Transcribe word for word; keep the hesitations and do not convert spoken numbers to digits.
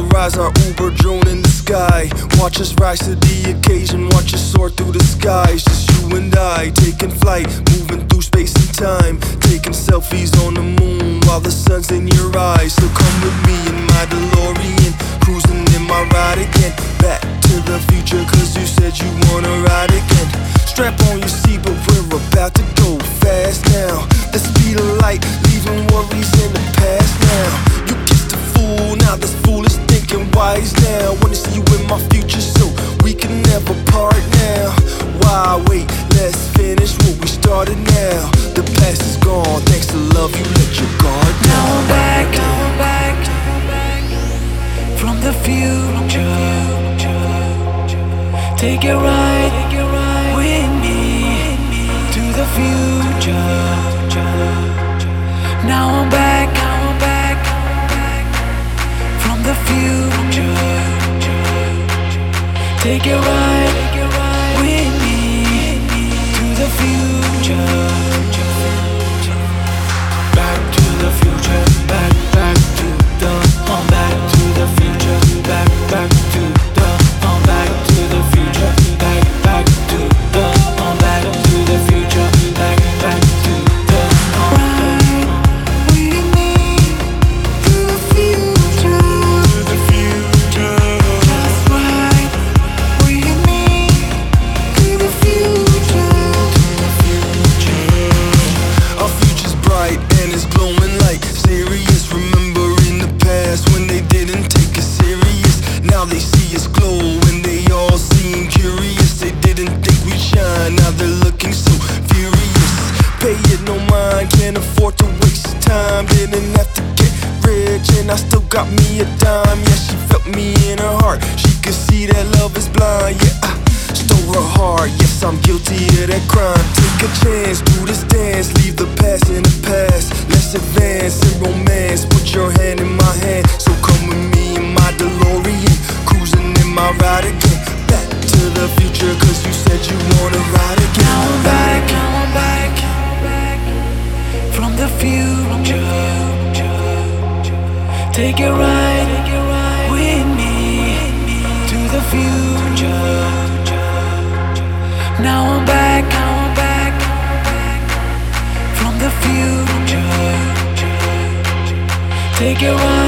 will rise our Uber drone in the sky. Watch us rise to the occasion, watch us soar through the skies. Just you and I, taking flight, moving through space and time, taking selfies on the moon while the sun's in your eyes. So come with me in my DeLorean, cruising in my ride again, back to the future, cause you said you wanna ride again. Strap on your seat, but we're about to go fast now. The speed of light, leaving worries in the past now. You kissed a fool, now this fool is thinking wise now. Wanna see you in my future, so we can never part now. Why wait, let's finish what we started now. The past is gone, thanks to love you let your guard down. Now I'm back, now I'm back from the future. Take a ride with me to the future. Now I'm back, now I'm back from the future. Take a ride with me to the future. Back to the future, back, back to the, I'm back to the future, back, back to the, I'm back to the future, back, back to the, I'm back to the future, back, back to the, ride with me to the future, to the future. Just ride with me to the future, to the future. Our future's bright and it's glowing like serious. Remembering the past when they didn't take us serious. Now they see us glow when they all seem curious. They didn't think we'd shine, now they're looking so furious. Pay it no mind, can't afford to waste time. Didn't have to get rich and I still got me a dime. Yeah, she felt me in her heart, she could see that love is blind. Yeah, I stole her heart, yes I'm guilty of that crime. Take a chance, do this dance, leave the past in the past. Let's advance in romance, put your hand in my hand. So come with me in my DeLorean, cruising in my ride again, back to the future, cause you said you wanna ride again. Now I'm back, now I'm back from the future. Take a ride with me to the future. Now I'm back, now I'm back from the future. Take a ride.